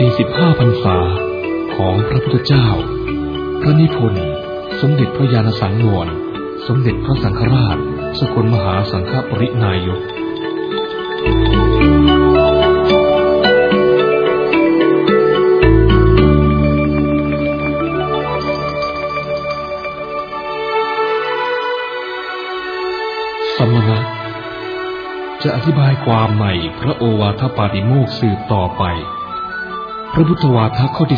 45 พรรษาของพระพุทธเจ้าพระนิพนธ์สมเด็จพระญาณสังวรสมเด็จพระสังฆราชสกลมหาสังฆปรินายกสมณะจะอธิบายความในพระโอวาทปาติโมกข์สืบต่อไปพระพุทธวาทข้อที่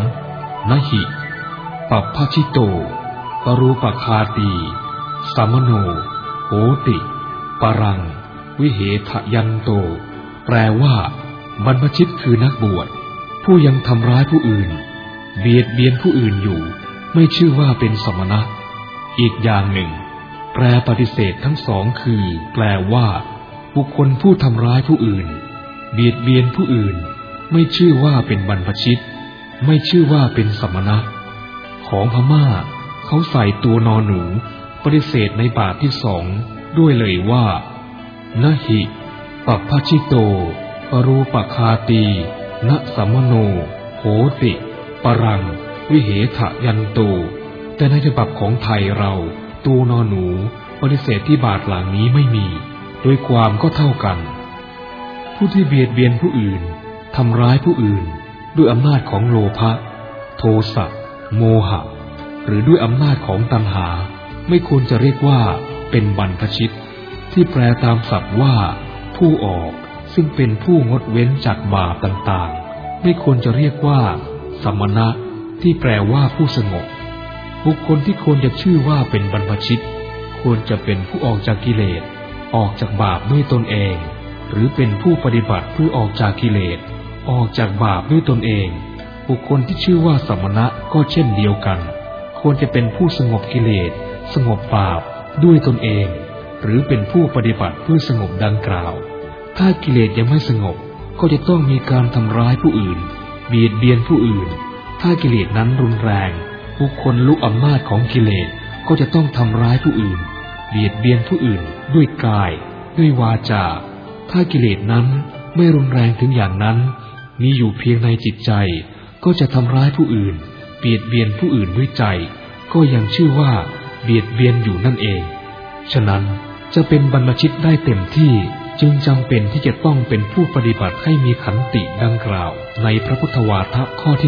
3นหิปัปพชิโตปรูปคาตีสัมมโนโหติปรังวิเหทยันโตแปลว่าบรรพชิตคือนักบวชผู้ยังทำร้ายผู้อื่นเบียดเบียนผู้อื่นอยู่ไม่ชื่อว่าเป็นสมณะอีกอย่างหนึ่งแปลปฏิเสธทั้งสองคือแปลว่าบุคคลผู้ทำร้ายผู้อื่นเบียดเบียนผู้อื่นไม่ชื่อว่าเป็นบรรพชิตไม่ชื่อว่าเป็นสมณะของพม่าเขาใส่ตัวนอหนูปฏิเสธในบาทที่2ด้วยเลยว่านหิปัปพชิโตปรูปคาตีนะสัมมโนโหติปรังวิเหทยันโตแต่ในฉบับของไทยเราตัวนอหนูปฏิเสธที่บาทหลังนี้ไม่มีโดยความก็เท่ากันผู้ที่เบียดเบียนผู้อื่นทำร้ายผู้อื่นด้วยอำนาจของโลภะโทสะโมหะหรือด้วยอำนาจของตัณหาไม่ควรจะเรียกว่าเป็นบรรพชิตที่แปลตามศัพท์ว่าผู้ออกซึ่งเป็นผู้งดเว้นจากบาปต่างๆไม่ควรจะเรียกว่าสมณะที่แปลว่าผู้สงบบุคคลที่ควรจะชื่อว่าเป็นบรรพชิตควรจะเป็นผู้ออกจากกิเลสออกจากบาปด้วยตนเองหรือเป็นผู้ปฏิบัติเพื่อออกจากกิเลสออกจากบาปด้วยตนเองบุคคลที่ชื่อว่าสมณะก็เช่นเดียวกันควรจะเป็นผู้สงบกิเลสสงบบาปด้วยตนเองหรือเป็นผู้ปฏิบัติเพื่อสงบดังกล่าวถ้ากิเลสยังไม่สงบก็จะต้องมีการทำร้ายผู้อื่นเบียดเบียนผู้อื่นถ้ากิเลสนั้นรุนแรงบุคคลรู้อำนาจของกิเลสก็จะต้องทำร้ายผู้อื่นเบียดเบียนผู้อื่นด้วยกายด้วยวาจาถ้ากิเลสนั้นไม่รุนแรงถึงอย่างนั้นมีอยู่เพียงในจิตใจก็จะทำร้ายผู้อื่นเบียดเบียนผู้อื่นด้วยใจก็ยังชื่อว่าเบียดเบียนอยู่นั่นเองฉะนั้นจะเป็นบรรพชิตได้เต็มที่จึงจำเป็นที่จะต้องเป็นผู้ปฏิบัติให้มีขันติดังกล่าวในพระพุทธวาทข้อที่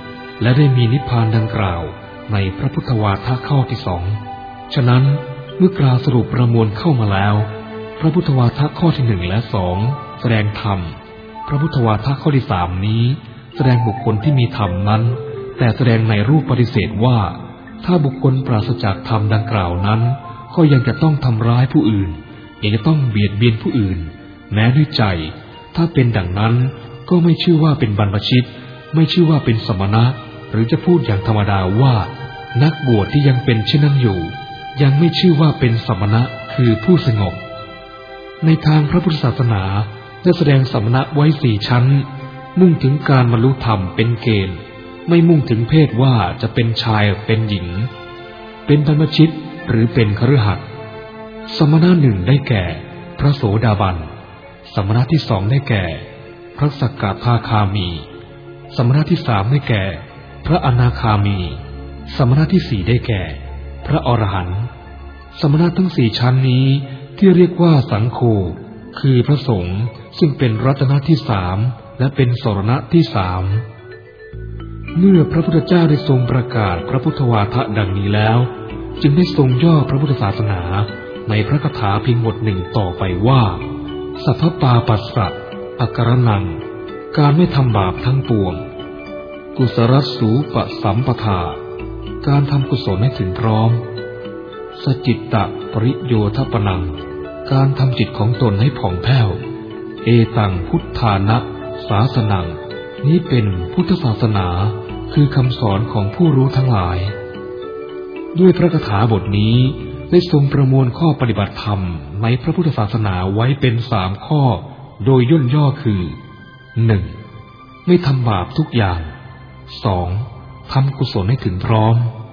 1และได้มีนิพพานดังกล่าวในพระพุทธวาทข้อที่2ฉะนั้นเมื่อกล่าวสรุปประมวลเข้ามาแล้วพระพุทธวาทข้อที่1และ2แสดงธรรมพระพุทธวาทข้อที่3นี้แสดงบุคคลที่มีธรรมนั้นแต่แสดงในรูปปฏิเสธว่าถ้าบุคคลปราศจากธรรมดังกล่าวนั้นก็ยังจะต้องทำร้ายผู้อื่นยังจะต้องเบียดเบียนผู้อื่นแม้ด้วยใจถ้าเป็นดังนั้นก็ไม่ชื่อว่าเป็นบรรพชิตไม่ชื่อว่าเป็นสมณะหรือจะพูดอย่างธรรมดาว่านักบวชที่ยังเป็นเช่นนั้นอยู่ยังไม่ชื่อว่าเป็นสมณะคือผู้สงบในทางพระพุทธศาสนาได้แสดงสมณะไว้4ชั้นมุ่งถึงการบรรลุธรรมเป็นเกณฑ์ไม่มุ่งถึงเพศว่าจะเป็นชายเป็นหญิงเป็นบรรพชิตหรือเป็นคฤหัสถ์สมณะ1ได้แก่พระโสดาบันสมณะที่2ได้แก่พระสกทาคามีสมณะที่3ได้แก่พระอนาคามีสมณะที่4ได้แก่พระอรหันต์สมณะทั้ง4ชั้นนี้ที่เรียกว่าสังโฆคือพระสงฆ์ซึ่งเป็นรัตนะที่3และเป็นสรณะที่3เมื่อพระพุทธเจ้าได้ทรงประกาศพระพุทธวาทะดังนี้แล้วจึงได้ทรงย่อพระพุทธศาสนาในพระคาถาเพียงบทหนึ่งต่อไปว่าสัพพปาปัสสะอักรนังการไม่ทำบาปทั้งปวงกุศลสูปสัมปทาการทำกุศลให้ถึงพร้อมสจิตตะปริโยทปนังการทำจิตของตนให้ผ่องแผ้วเอตังพุทธานะศาสนังนี้เป็นพุทธศาสนาคือคำสอนของผู้รู้ทั้งหลายด้วยพระคาถาบทนี้ได้ทรงประมวลข้อปฏิบัติธรรมในพระพุทธศาสนาไว้เป็น3ข้อโดยย่นย่อคือ 1. ไม่ทำบาปทุกอย่าง 2. ทำกุศลให้ถึงพร้อม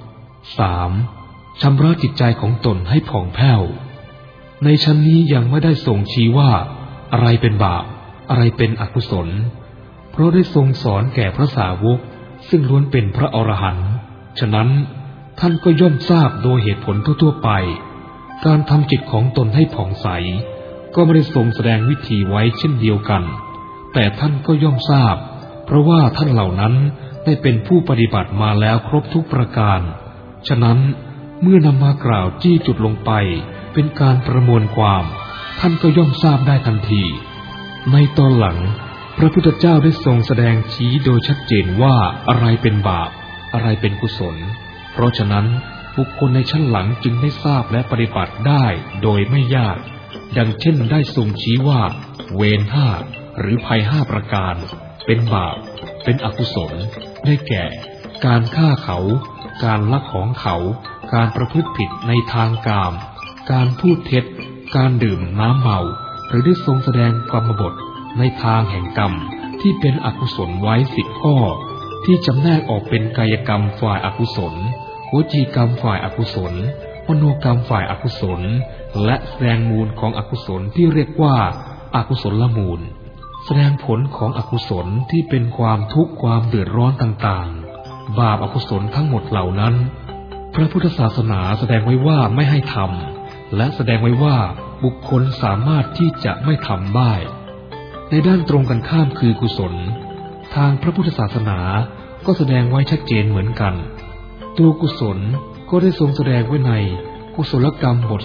3. ชำระจิตใจของตนให้ผ่องแผ้วในชั้นนี้ยังไม่ได้ทรงชี้ว่าอะไรเป็นบาปอะไรเป็นอกุศลเพราะได้ทรงสอนแก่พระสาวกซึ่งล้วนเป็นพระอรหันต์ฉะนั้นท่านก็ย่อมทราบโดยเหตุผลทั่วๆไปการทำจิตของตนให้ผ่องใสก็ไม่ได้ทรงแสดงวิธีไว้เช่นเดียวกันแต่ท่านก็ย่อมทราบเพราะว่าท่านเหล่านั้นได้เป็นผู้ปฏิบัติมาแล้วครบทุกประการฉะนั้นเมื่อนำมากล่าวจี้จุดลงไปเป็นการประมวลความท่านก็ย่อมทราบได้ทันทีในตอนหลังพระพุทธเจ้าได้ทรงแสดงชี้โดยชัดเจนว่าอะไรเป็นบาปอะไรเป็นกุศลเพราะฉะนั้นบุคคลในชั้นหลังจึงได้ทราบและปฏิบัติได้โดยไม่ยากดังเช่นได้ทรงชี้ว่าเวร5หรือภัย5ประการเป็นบาปเป็นอกุศลได้แก่การฆ่าเขาการลักของเขาการประพฤติผิดในทางกามการพูดเท็จการดื่มน้ำเมาหรือได้ทรงแสดงกรรมบทในทางแห่งกรรมที่เป็นอกุศลไว้10 ข้อที่จำแนกออกเป็นกายกรรมฝ่ายอกุศลวจีกรรมฝ่ายอกุศลมโนกรรมฝ่ายอกุศลและแสดงมูลของอกุศลที่เรียกว่าอกุศลมูลแสดงผลของอกุศลที่เป็นความทุกข์ความเดือดร้อนต่างๆบาปอกุศลทั้งหมดเหล่านั้นพระพุทธศาสนาแสดงไว้ว่าไม่ให้ทำและแสดงไว้ว่าบุคคลสามารถที่จะไม่ทำได้ในด้านตรงกันข้ามคือกุศลทางพระพุทธศาสนาก็แสดงไว้ชัดเจนเหมือนกันตัวกุศลก็ได้ทรงแสดงไว้ในกุศลกรรมบท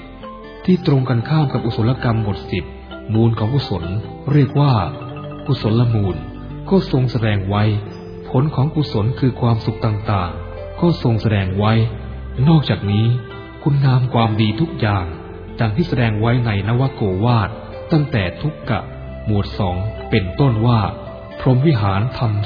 10ที่ตรงกันข้ามกับกุศลกรรมบท10มูลของกุศลเรียกว่ากุศลมูลก็ทรงแสดงไว้ผลของกุศลคือความสุขต่างๆก็ทรงแสดงไว้นอกจากนี้คุณงามความดีทุกอย่างดังที่แสดงไว้ในนวโกวาทตั้งแต่ทุกกะหมวด2เป็นต้นว่าพรหมวิหารธรรม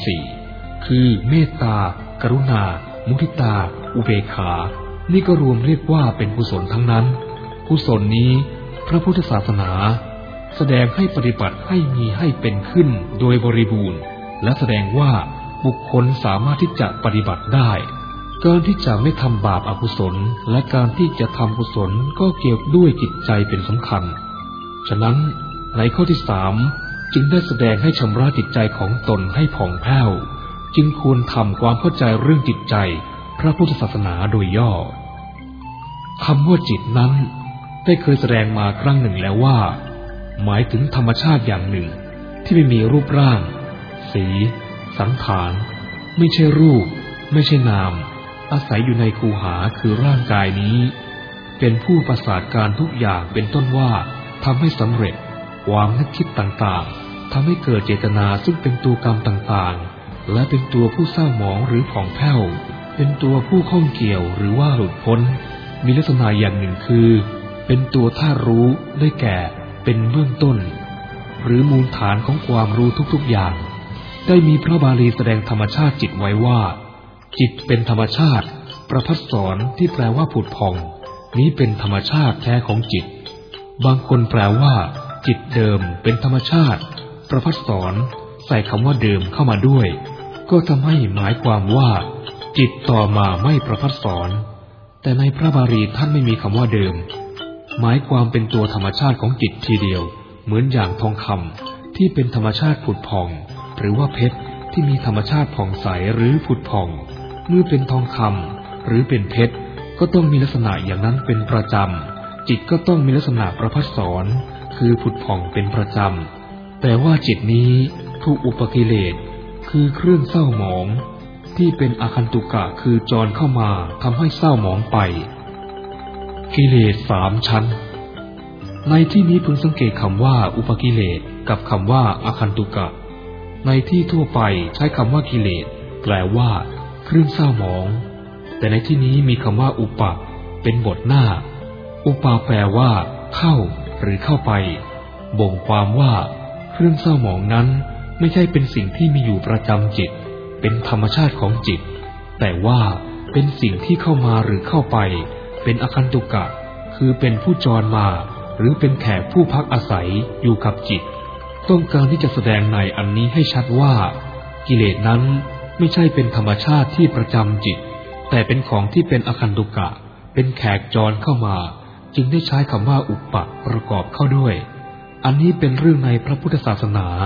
4คือเมตตากรุณามุทิตาอุเบกขานี่ก็รวมเรียกว่าเป็นกุศลทั้งนั้นกุศลนี้พระพุทธศาสนาแสดงให้ปฏิบัติให้มีให้เป็นขึ้นโดยบริบูรณ์และแสดงว่าบุคคลสามารถที่จะปฏิบัติได้การที่จะไม่ทำบาปอกุศลและการที่จะทำกุศลก็เกี่ยวด้วยจิตใจเป็นสำคัญฉะนั้นในข้อที่3จึงได้แสดงให้ชำระจิตใจของตนให้ผ่องแผ้วจึงควรทำความเข้าใจเรื่องจิตใจพระพุทธศาสนาโดยย่อคำว่าจิตนั้นได้เคยแสดงมาครั้งหนึ่งแล้วว่าหมายถึงธรรมชาติอย่างหนึ่งที่ไม่มีรูปร่างสีสังขารไม่ใช่รูปไม่ใช่นามอาศัยอยู่ในคูหาคือร่างกายนี้เป็นผู้ประสาทการทุกอย่างเป็นต้นว่าทำให้สำเร็จความนึกคิดต่างๆทำให้เกิดเจตนาซึ่งเป็นตัวกรรมต่างๆและเป็นตัวผู้เศร้าหมองหรือผ่องแผ้วเป็นตัวผู้ข้องเกี่ยวหรือว่าหลุดพ้นมีลักษณะอย่างหนึ่งคือเป็นตัวธาตุรู้ได้แก่เป็นเบื้องต้นหรือมูลฐานของความรู้ทุกๆอย่างได้มีพระบาลีแสดงธรรมชาติจิตไว้ว่าจิตเป็นธรรมชาติประภัสสรที่แปลว่าผุดผ่องนี้เป็นธรรมชาติแท้ของจิตบางคนแปลว่าจิตเดิมเป็นธรรมชาติประภัสสรใส่คำว่าเดิมเข้ามาด้วยก็ทำให้หมายความว่าจิตต่อมาไม่ประภัสสรแต่ในพระบาลีท่านไม่มีคำว่าเดิมหมายความเป็นตัวธรรมชาติของจิตทีเดียวเหมือนอย่างทองคำที่เป็นธรรมชาติผุดผ่องหรือว่าเพชรที่มีธรรมชาติผ่องใสหรือผุดผ่องเมื่อเป็นทองคำหรือเป็นเพชรก็ต้องมีลักษณะอย่างนั้นเป็นประจำจิตก็ต้องมีลักษณะประภัสสรคือผุดผ่องเป็นประจำแต่ว่าจิตนี้ถูกอุปกิเลสคือเครื่องเศร้าหมองที่เป็นอาคันตุกะคือจรเข้ามาทำให้เศร้าหมองไปกิเลส3 ชั้นในที่นี้พึงสังเกตคำว่าอุปกิเลสกับคำว่าอาคันตุกะในที่ทั่วไปใช้คำว่ากิเลสแปลว่าเครื่องเศร้าหมองแต่ในที่นี้มีคำว่าอุปะเป็นบทหน้าอุปาแปลว่าเข้าหรือเข้าไปบ่งความว่าเครื่องเศร้าหมองนั้นไม่ใช่เป็นสิ่งที่มีอยู่ประจำจิตเป็นธรรมชาติของจิตแต่ว่าเป็นสิ่งที่เข้ามาหรือเข้าไปเป็นอคันตุกะคือเป็นผู้จรมาหรือเป็นแขกผู้พักอาศัยอยู่กับจิตต้องการที่จะแสดงในอันนี้ให้ชัดว่ากิเลสนั้นไม่ใช่เป็นธรรมชาติที่ประจำจิตแต่เป็นของที่เป็นอคันตุกะเป็นแขกจรเข้ามาจึงได้ใช้คำว่าอุปะประกอบเข้าด้วยอันนี้เป็นเรื่องในพระพุทธศาสนา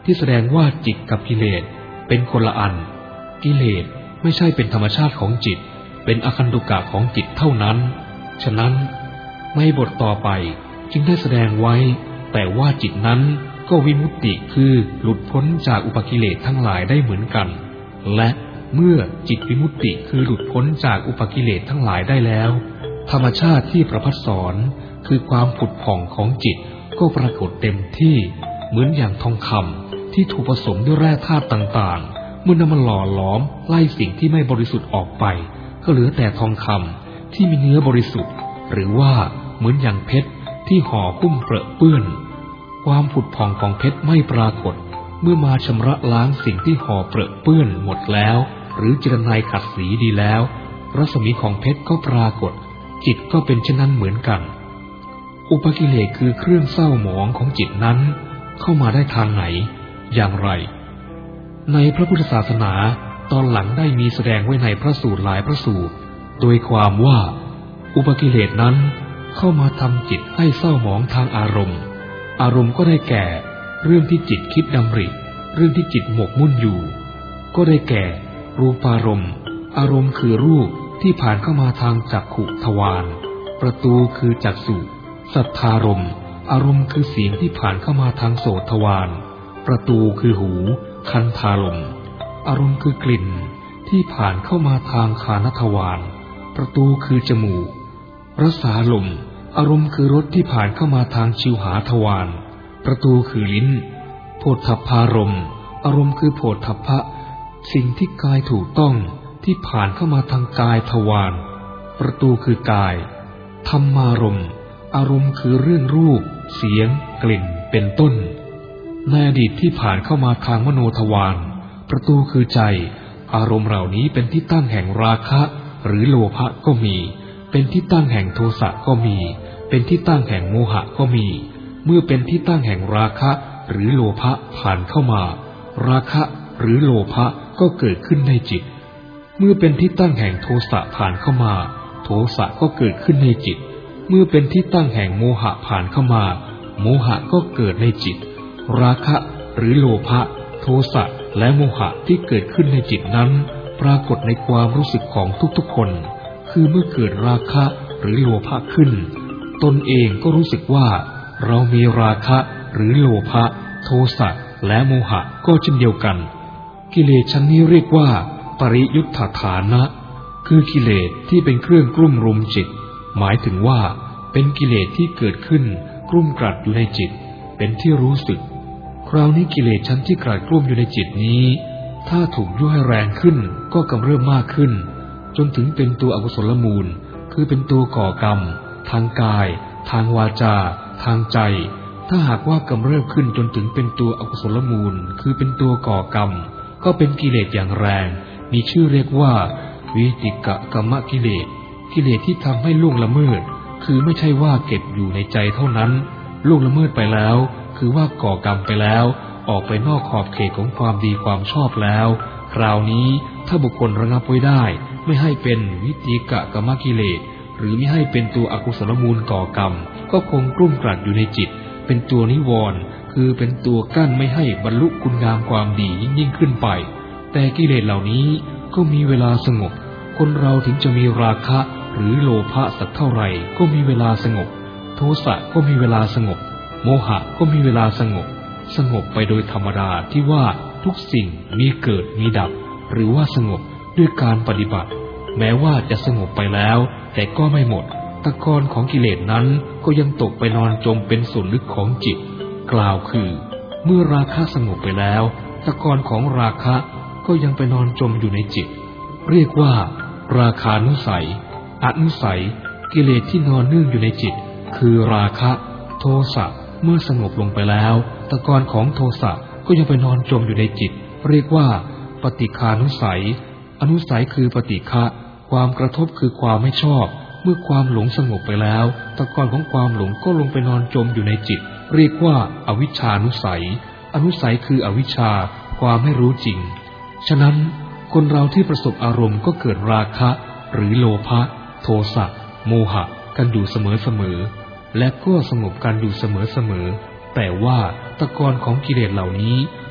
ที่แสดงว่าจิตกับกิเลสเป็นคนละอันกิเลสไม่ใช่เป็นธรรมชาติของจิตเป็นอคันตุกะของจิตเท่านั้นฉะนั้นในบทต่อไปจึงได้แสดงไว้แต่ว่าจิตนั้นก็วิมุตติคือหลุดพ้นจากอุปกิเลสทั้งหลายได้เหมือนกันและเมื่อจิตวิมุตติคือหลุดพ้นจากอุปกิเลสทั้งหลายได้แล้วธรรมชาติที่ประภัสสรคือความผุดผ่องของจิตก็ปรากฏเต็มที่เหมือนอย่างทองคำที่ถูกผสมด้วยแร่ธาตุต่างๆเมื่อนำมาหล่อหลอมไล่สิ่งที่ไม่บริสุทธิ์ออกไปก็เหลือแต่ทองคำที่มีเนื้อบริสุทธิ์หรือว่าเหมือนอย่างเพชรที่ห่อหุ้มเปรอะเปื้อนความผุดผ่องของเพชรไม่ปรากฏเมื่อมาชำระล้างสิ่งที่ห่อเปรอะเปื้อนหมดแล้วหรือเจรไนขัดสีดีแล้วรัศมีของเพชรก็ปรากฏจิตก็เป็นเช่นนั้นเหมือนกันอุปกิเลสคือเครื่องเศร้าหมองของจิตนั้นเข้ามาได้ทางไหนอย่างไรในพระพุทธศาสนาตอนหลังได้มีแสดงไว้ในพระสูตรหลายพระสูตรโดยความว่าอุปกิเลสนั้นเข้ามาทำจิตให้เศร้าหมองทางอารมณ์อารมณ์ก็ได้แก่เรื่องที่จิตคิดดำริเรื่องที่จิตหมกมุ่นอยู่ก็ได้แก่รูปารมณ์อารมณ์คือรูปที่ผ่านเข้ามาทางจักขุทวารประตูคือจักษุสัทธารมณ์อารมณ์คือเสียงที่ผ่านเข้ามาทางโสตทวารประตูคือหูคันธารมณ์อารมณ์คือกลิ่นที่ผ่านเข้ามาทางคานทวารประตูคือจมูกรสารมณ์อารมณ์คือรสที่ผ่านเข้ามาทางชิวหาทวารประตูคือลิ้นโผฏฐัพพารมณ์อารมณ์คือโผฏฐัพพะสิ่งที่กายถูกต้องที่ผ่านเข้ามาทางกายทวารประตูคือกายธัมมารมณ์อารมณ์คือเรื่องรูปเสียงกลิ่นเป็นต้นในอดีตที่ผ่านเข้ามาทางมโนทวารประตูคือใจอารมณ์เหล่านี้เป็นที่ตั้งแห่งราคะหรือโลภะก็มีเป็นที่ตั้งแห่งโทสะก็มีเป็นที่ตั้งแห่งโมหะก็มีเมื่อเป็นที่ตั้งแห่งราคะหรือโลภะผ่านเข้ามาราคะหรือโลภะก็เกิดขึ้นในจิตเมื่อเป็นที่ตั้งแห่งโทสะผ่านเข้ามาโทสะก็เกิดขึ้นในจิตเมื่อเป็นที่ตั้งแห่งโมหะผ่านเข้ามาโมหะก็เกิดในจิตราคะหรือโลภะโทสะและโมหะที่เกิดขึ้นในจิตนั้นปรากฏในความรู้สึกของทุกๆคนคือเมื่อเกิดราคะหรือโลภะขึ้นตนเองก็รู้สึกว่าเรามีราคะหรือโลภะโทสะและโมหะก็เช่นเดียวกันกิเลสชั้นนี้เรียกว่าปริยุทธฐานะคือกิเลสที่เป็นเครื่องกลุ่มรุมจิตหมายถึงว่าเป็นกิเลสที่เกิดขึ้นกลุ่มกลัดอยู่ในจิตเป็นที่รู้สึกคราวนี้กิเลสชั้นที่กลัดกลุ่มอยู่ในจิตนี้ถ้าถูกยั่วให้แรงขึ้นก็กำเริบมากขึ้นจนถึงเป็นตัวอกุศลมูลคือเป็นตัวก่อกรรมทางกายทางวาจาทางใจถ้าหากว่ากำเริบขึ้นจนถึงเป็นตัวอกุศลมูลคือเป็นตัวก่อกรรมก็เป็นกิเลสอย่างแรงมีชื่อเรียกว่าวิติกกรรมกิเลสกิเลสที่ทำให้ล่วงละเมิดคือไม่ใช่ว่าเก็บอยู่ในใจเท่านั้นล่วงละเมิดไปแล้วคือว่าก่อกรรมไปแล้วออกไปนอกขอบเขตของความดีความชอบแล้วคราวนี้ถ้าบุคคลระงับไว้ได้ไม่ให้เป็นวิติกกรรมกิเลสหรือไม่ให้เป็นตัวอกุศลมูลก่อกรรมก็คงกลุ่มกลั่นอยู่ในจิตเป็นตัวนิวรณ์คือเป็นตัวกั้นไม่ให้บรรลุคุณงามความดียิ่งขึ้นไปแต่กิเลสเหล่านี้ก็มีเวลาสงบคนเราถึงจะมีราคะหรือโลภะสักเท่าไหร่ก็มีเวลาสงบโทสะก็มีเวลาสงบโมหะก็มีเวลาสงบไปโดยธรรมดาที่ว่าทุกสิ่งมีเกิดมีดับหรือว่าสงบด้วยการปฏิบัติแม้ว่าจะสงบไปแล้วแต่ก็ไม่หมดตะกอนของกิเลสนั้นก็ยังตกไปนอนจมเป็นส่วนลึกของจิตกล่าวคือเมื่อราคะสงบไปแล้วตะกอนของราคะก็ยังไปนอนจมอยู่ในจิตเรียกว่าราคานุสัยอนุสัยกิเลสที่นอนเนื่องอยู่ในจิตคือราคะโทสะเมื่อสงบลงไปแล้วตะกอนของโทสะก็ยังไปนอนจมอยู่ในจิตเรียกว่าปฏิฆานุสัยอนุสัยคือปฏิฆะความกระทบคือความไม่ชอบเมื่อความหลงสงบไปแล้วตะกอนของความหลงก็ลงไปนอนจมอยู่ในจิตเรียกว่าอวิชชานุสัยอนุสัยคืออวิชชาความไม่รู้จริงฉะนั้นคนเราที่ประสบอารมณ์ก็เกิดราคะหรือโลภะโทสะโมหะกันอยู่เสมอและก็สงบกันอยู่เสมอแต่ว่าตะกอนของกิเลสเหล่านี้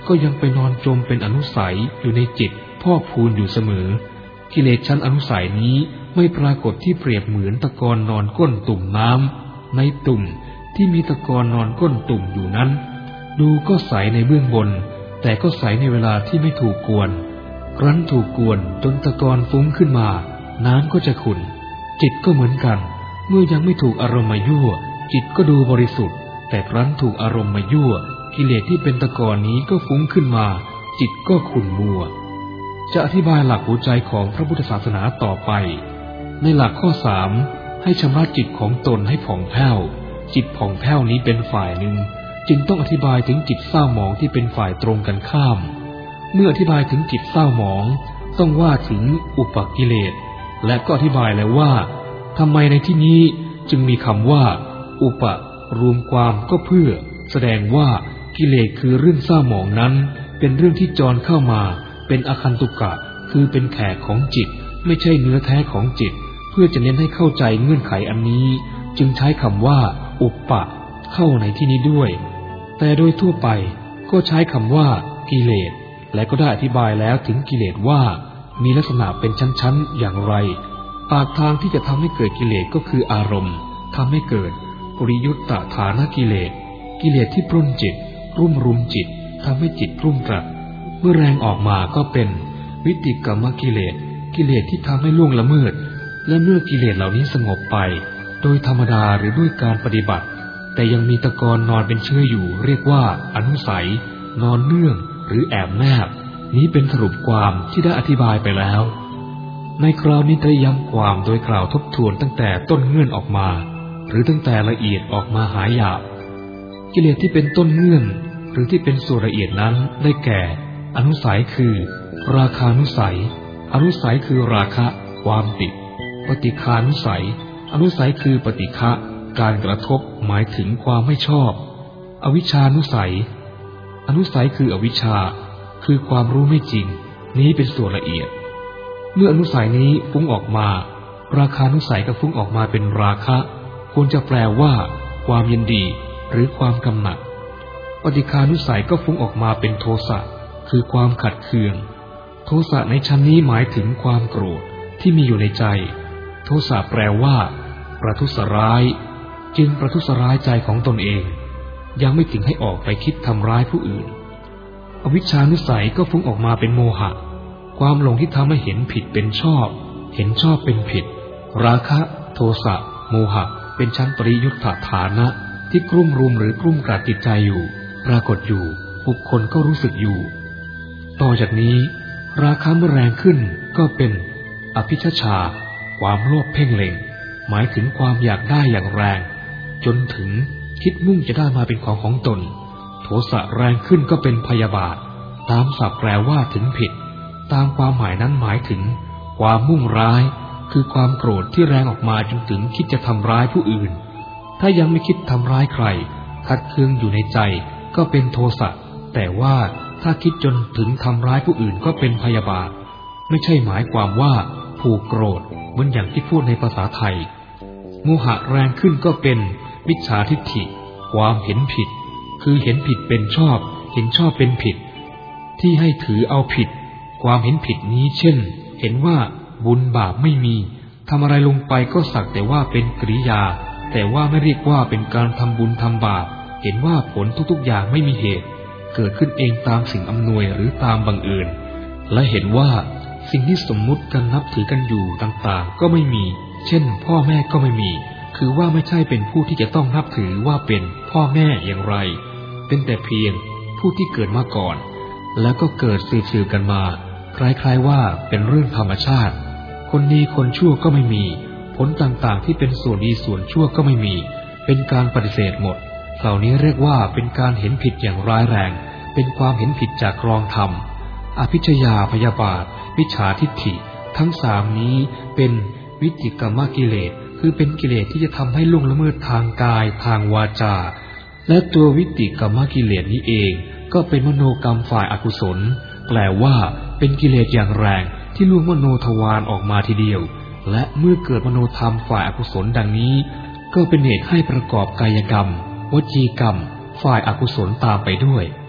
ก็ยังไปนอนจมเป็นอนุสัยอยู่ในจิตพอกพูนอยู่เสมอกิเลสชั้นอนุสัยนี้ไม่ปรากฏที่เปรียบเหมือนตะกอนนอนก้นตุ่มน้ำในตุ่มที่มีตะกอนนอนก้นตุ่มอยู่นั้นดูก็ใสในเบื้องบนแต่ก็ใสในเวลาที่ไม่ถูกกวนครั้นถูกกวนจนตะกอนฟุ้งขึ้นมาน้ำก็จะขุ่นจิตก็เหมือนกันเมื่อยังไม่ถูกอารมณ์มายั่วจิตก็ดูบริสุทธิ์แต่ครั้นถูกอารมณ์มายั่วกิเลสที่เป็นตะกอนนี้ก็ฟุ้งขึ้นมาจิตก็ขุ่นมัวจะอธิบายหลักหัวใจของพระพุทธศาสนาต่อไปในหลักข้อ3ให้ชำระจิตของตนให้ผ่องแผ้วจิตผ่องแผ้วนี้เป็นฝ่ายหนึ่งจึงต้องอธิบายถึงจิตเศร้าหมองที่เป็นฝ่ายตรงกันข้ามเมื่ออธิบายถึงจิตเศร้าหมองต้องว่าถึงอุปกิเลสและก็อธิบายแล้วว่าทำไมในที่นี้จึงมีคำว่าอุปรวมความก็เพื่อแสดงว่ากิเลสคือเรื่องเศร้าหมองนั้นเป็นเรื่องที่จรเข้ามาเป็นอคันตุกะคือเป็นแขกของจิตไม่ใช่เนื้อแท้ของจิตเพื่อจะเน้นให้เข้าใจเงื่อนไขอันนี้จึงใช้คำว่าอุปปะเข้าในที่นี้ด้วยแต่โดยทั่วไปก็ใช้คำว่ากิเลสและก็ได้อธิบายแล้วถึงกิเลสว่ามีลักษณะเป็นชั้นๆอย่างไรปากทางที่จะทำให้เกิดกิเลสก็คืออารมณ์ทำให้เกิดปริยุตตฐานกิเลสกิเลสที่ปล้นจิตรุ่มรุมจิตทำให้จิตรุ่มตรัสเมื่อแรงออกมาก็เป็นวิติกรรมกิเลสกิเลสที่ทำให้ล่วงละเมิดและเมื่อกิเลสเหล่านี้สงบไปโดยธรรมดาหรือด้วยการปฏิบัติแต่ยังมีตะกอนนอนเป็นเชื้ออยู่เรียกว่าอนุสัยนอนเนื่องหรือแอบแนบนี้เป็นสรุปความที่ได้อธิบายไปแล้วในคราวนี้ได้ย้ำความโดยกล่าวทบทวนตั้งแต่ต้นเงื่อนออกมาหรือตั้งแต่ละเอียดออกมาหาหยาบกิเลสที่เป็นต้นเงื่อนหรือที่เป็นส่วนละเอียดนั้นได้แก่อนุสัยคือราคานุสัยอนุสัยคือราคะความติดปฏิฆานุสัยอนุสัยคือปฏิฆะการกระทบหมายถึงความไม่ชอบอวิชชานุสัยอนุสัยคืออวิชชาคือความรู้ไม่จริงนี้เป็นส่วนละเอียดเมื่ออนุสัยนี้ฟุ้งออกมาราคานุสัยก็ฟุ้งออกมาเป็นราคะควรจะแปลว่าความยินดีหรือความกำหนัดปฏิฆานุสัยก็ฟุ้งออกมาเป็นโทสะคือความขัดเคืองโทสะในชั้นนี้หมายถึงความโกรธที่มีอยู่ในใจโทสะแปลว่าประทุษร้ายจึงประทุษร้ายใจของตนเองยังไม่ถึงให้ออกไปคิดทำร้ายผู้อื่นอวิชชานุสัยก็ฟุ้งออกมาเป็นโมหะความหลงที่ทำให้เห็นผิดเป็นชอบเห็นชอบเป็นผิดราคะโทสะโมหะเป็นชั้นปริยุทธฐานะที่กลุ่มรุมหรือกลุ่มกราดจิตใจอยู่ปรากฏอยู่บุคคลก็รู้สึกอยู่ต่อจากนี้ราคะเมื่อแรงขึ้นก็เป็นอภิชฌาความโลภเพ่งเล็งหมายถึงความอยากได้อย่างแรงจนถึงคิดมุ่งจะได้มาเป็นของตนโทสะแรงขึ้นก็เป็นพยาบาทตามศัพท์แปลว่าถึงผิดตามความหมายนั้นหมายถึงความมุ่งร้ายคือความโกรธที่แรงออกมาจนถึงคิดจะทำร้ายผู้อื่นถ้ายังไม่คิดทำร้ายใครขัดเคืองอยู่ในใจก็เป็นโทสะแต่ว่าถ้าคิดจนถึงทำร้ายผู้อื่นก็เป็นพยาบาทไม่ใช่หมายความว่าผูกโกรธเหมือนอย่างที่พูดในภาษาไทยโมหะแรงขึ้นก็เป็นมิจฉาทิฏฐิความเห็นผิดคือเห็นผิดเป็นชอบเห็นชอบเป็นผิดที่ให้ถือเอาผิดความเห็นผิดนี้เช่นเห็นว่าบุญบาปไม่มีทำอะไรลงไปก็สักแต่ว่าเป็นกริยาแต่ว่าไม่เรียกว่าเป็นการทำบุญทำบาปเห็นว่าผลทุกๆอย่างไม่มีเหตุเกิดขึ้นเองตามสิ่งอำนวยหรือตามบังเอิญและเห็นว่าสิ่งที่สมมุติกันนับถือกันอยู่ต่างๆก็ไม่มีเช่นพ่อแม่ก็ไม่มีคือว่าไม่ใช่เป็นผู้ที่จะต้องนับถือว่าเป็นพ่อแม่อย่างไรเป็นแต่เพียงผู้ที่เกิดมาก่อนแล้วก็เกิดสืบกันมาคล้ายๆว่าเป็นเรื่องธรรมชาติคนดีคนชั่วก็ไม่มีผลต่างๆที่เป็นส่วนดีส่วนชั่วก็ไม่มีเป็นการปฏิเสธหมดเหล่านี้เรียกว่าเป็นการเห็นผิดอย่างร้ายแรงเป็นความเห็นผิดจากครองธรรมอภิชญาพยาบาทมิจฉาทิฏฐิทั้งสามนี้เป็นวิจิกรรมกิเลสคือเป็นกิเลสที่จะทำให้ล่วงละเมิดทางกายทางวาจาและตัววิจิกรรมกิเลสนี้เองก็เป็นมโนกรรมฝ่ายอกุศลแปลว่าเป็นกิเลสอย่างแรงที่ล่วงมโนทวารออกมาทีเดียวและเมื่อเกิดมโนธรรมฝ่ายอกุศลดังนี้ก็เป็นเหตุให้ประกอบกายกรรมวจีกรรมฝ่ายอกุศลตามไปด้วย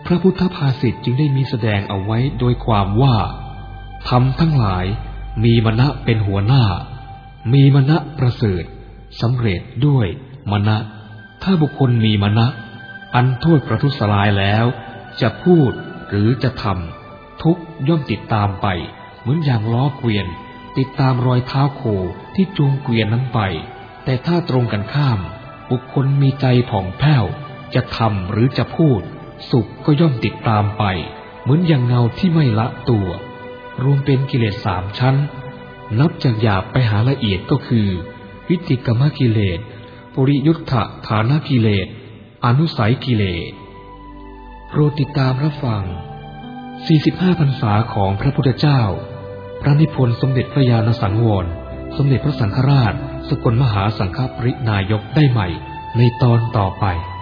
พระพุทธภาษิตจึงได้มีแสดงเอาไว้โดยความว่าธรรมทั้งหลายมีมนะเป็นหัวหน้ามีมนะประเสริฐสำเร็จด้วยมนะถ้าบุคคลมีมนะอันโทษประทุษร้ายแล้วจะพูดหรือจะทำทุกย่อมติดตามไปเหมือนอย่างล้อเกวียนติดตามรอยเท้าโคที่จูงเกวียนนั้นไปแต่ถ้าตรงกันข้ามบุคคลมีใจผ่องแผ้วจะทำหรือจะพูดสุขก็ย่อมติดตามไปเหมือนอย่างเงาที่ไม่ละตัวรวมเป็นกิเลส3 ชั้นนับจากหยาบไปหาละเอียดก็คือวิติกมกิเลสปุริยุทธฐานกิเลสอนุสัยกิเลสโปรดติดตามรับฟัง45 พรรษาของพระพุทธเจ้าพระนิพนธ์สมเด็จพระญาณสังวรสมเด็จพระสังฆราชสกลมหาสังฆปรินายกได้ใหม่ในตอนต่อไป